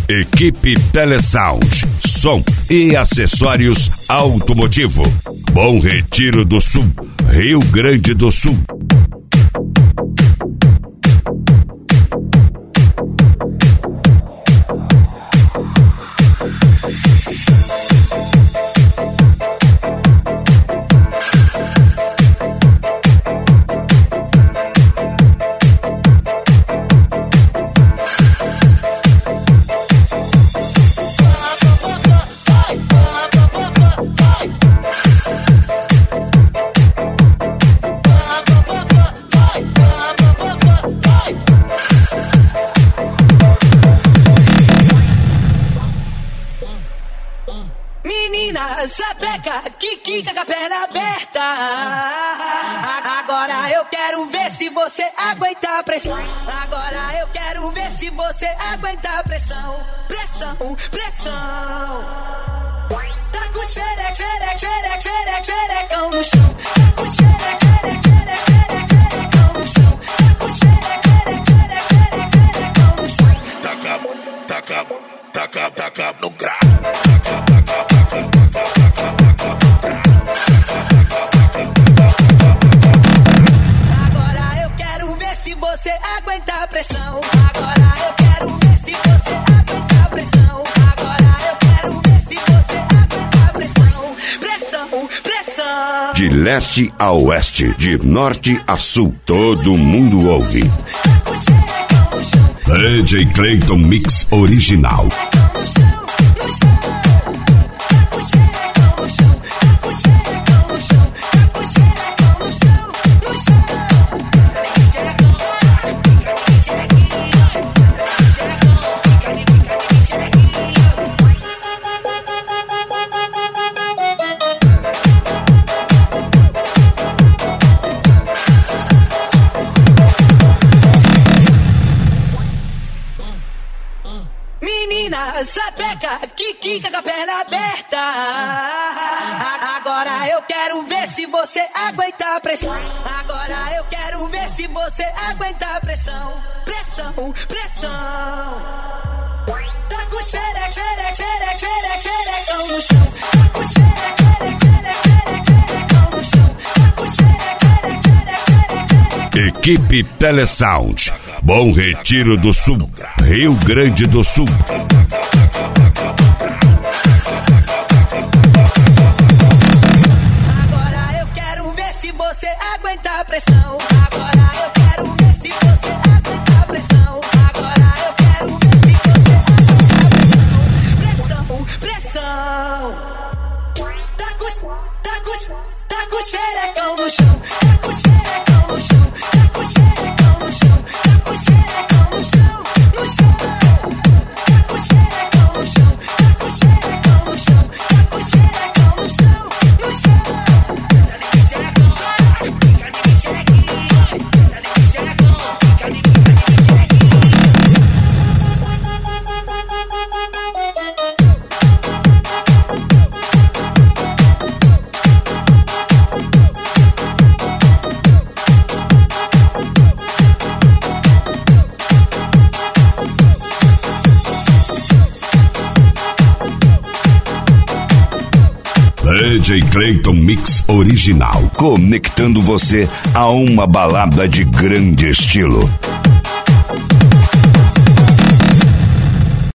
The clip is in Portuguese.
Equipe Telesound, som e acessórios automotivo. Bom Retiro do Sul, Rio Grande do Sul. Sapeca, quica com a perna aberta. Agora eu quero ver se você aguenta a pressão. Agora eu quero ver se você aguenta a pressão. Pressão, pressão. Tá com xerecão no chão. Tá com xerecão no chão. Tá com xerecão no chão. Taca no grau. Você aguenta a pressão. Agora eu quero ver se você aguenta a pressão. Agora eu quero ver se você aguenta a pressão. Pressão, pressão. De leste a oeste, de norte a sul, todo mundo ouve. DJ Clayton Mix Original. Sapeca, quica com a perna aberta. Agora eu quero ver se você aguenta a pressão. Agora eu quero ver se você aguenta a pressão. Pressão, pressão. Tá com xerecão no chão. Tá com xerecão no chão. Tá com xerecão. Equipe Telesound, Bom Retiro do Sul, Rio Grande do Sul. Agora eu quero ver se você aguenta a pressão. Agora eu quero ver se você aguenta a pressão. Agora eu quero ver se você aguenta a pressão. Pressão, pressão. Tá com xerecão no chão. Tá com xerecão no chão. Tá com xerecão no chão. Tá com xerecão no chão. No chão. Tá com xerecão no chão. Tá com xerecão no chão. Tá com xerecão no chão. No chão. DJ Clayton Mix Original, conectando você a uma balada de grande estilo.